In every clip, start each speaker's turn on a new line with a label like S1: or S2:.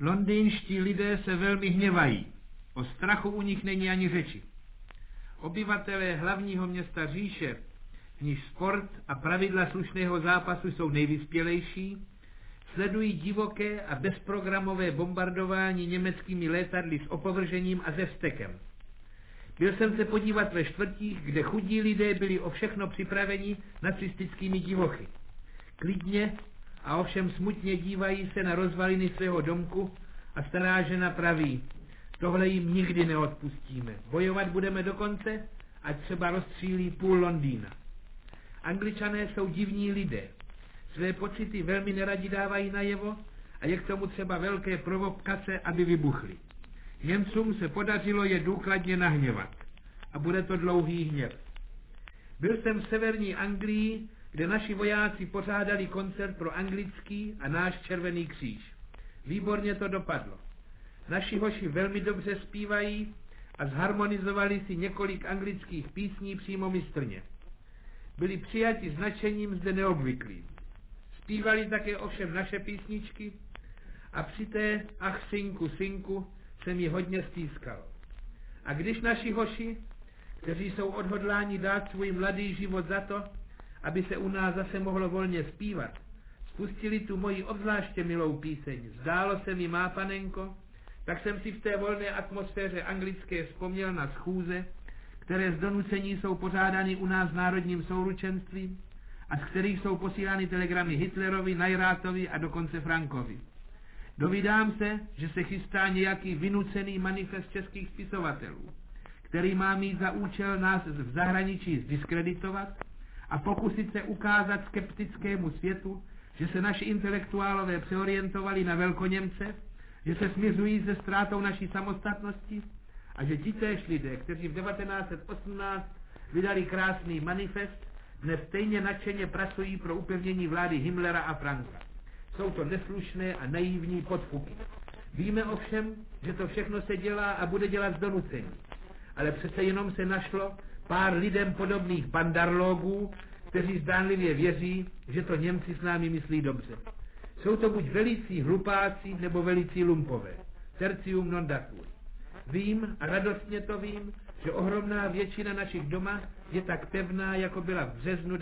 S1: Londýnští lidé se velmi hněvají. O strachu u nich není ani řeči. Obyvatelé hlavního města říše, v níž sport a pravidla slušného zápasu jsou nejvyspělejší, sledují divoké a bezprogramové bombardování německými létadly s opovržením a ze vztekem. Byl jsem se podívat ve čtvrtích, kde chudí lidé byli o všechno připraveni nacistickými divochy. Klidně a ovšem smutně dívají se na rozvaliny svého domku a stará žena praví, tohle jim nikdy neodpustíme. Bojovat budeme do konce, ať třeba rozstřílí půl Londýna. Angličané jsou divní lidé. Své pocity velmi neradi dávají najevo a je k tomu třeba velké provokace, aby vybuchly. Němcům se podařilo je důkladně nahněvat. A bude to dlouhý hněv. Byl jsem v severní Anglii, kde naši vojáci pořádali koncert pro anglický a náš Červený kříž. Výborně to dopadlo. Naši hoši velmi dobře zpívají a zharmonizovali si několik anglických písní přímo mistrně. Byli přijati s nadšením zde neobvyklým. Zpívali také ovšem naše písničky a při té ach synku, synku se mi hodně stýskalo. A když naši hoši, kteří jsou odhodláni dát svůj mladý život za to, aby se u nás zase mohlo volně zpívat, spustili tu moji obzvláště milou píseň Zdálo se mi, má panenko, tak jsem si v té volné atmosféře anglické vzpomněl na schůze, které z donucení jsou pořádány u nás národním souručenstvím a z kterých jsou posílány telegramy Hitlerovi, Najrátovi a dokonce Frankovi. Dovídám se, že se chystá nějaký vynucený manifest českých spisovatelů, který má mít za účel nás v zahraničí zdiskreditovat a pokusit se ukázat skeptickému světu, že se naši intelektuálové přeorientovali na Velkoněmce, že se smiřují se ztrátou naší samostatnosti a že titéž lidé, kteří v 1918 vydali krásný manifest, dnes stejně nadšeně pracují pro upevnění vlády Himmlera a Franka. Jsou to neslušné a naivní podfuky. Víme ovšem, že to všechno se dělá a bude dělat z donucení. Ale přece jenom se našlo pár lidem podobných bandarlogů, kteří zdánlivě věří, že to Němci s námi myslí dobře. Jsou to buď velicí hlupáci, nebo velicí lumpové. Tertium non datur. Vím, a radostně to vím, že ohromná většina našich doma je tak pevná, jako byla v březnu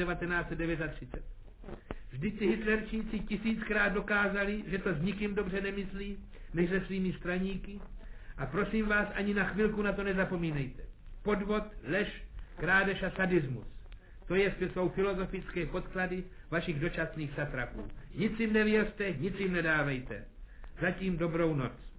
S1: 1939. Vždyť si hitlerčíci 1000krát dokázali, že to s nikým dobře nemyslí, než se svými straníky. A prosím vás, ani na chvilku na to nezapomínejte. Podvod, lež, krádež a sadismus. To jsou filozofické podklady vašich dočasných satrapů. Nic jim nevěřte, nic jim nedávejte. Zatím dobrou noc.